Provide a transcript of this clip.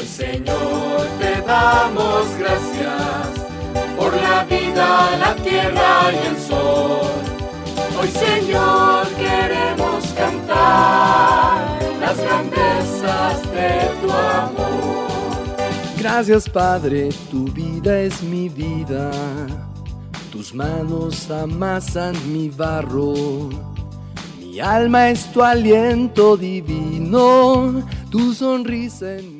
Señor, te damos gracias por la vida, la tierra y el sol. Hoy, Señor, queremos cantar las grandezas de tu amor. Gracias, Padre, tu vida es mi vida. Tus manos amasan mi barro. Mi alma es tu aliento divino, tu sonrisa en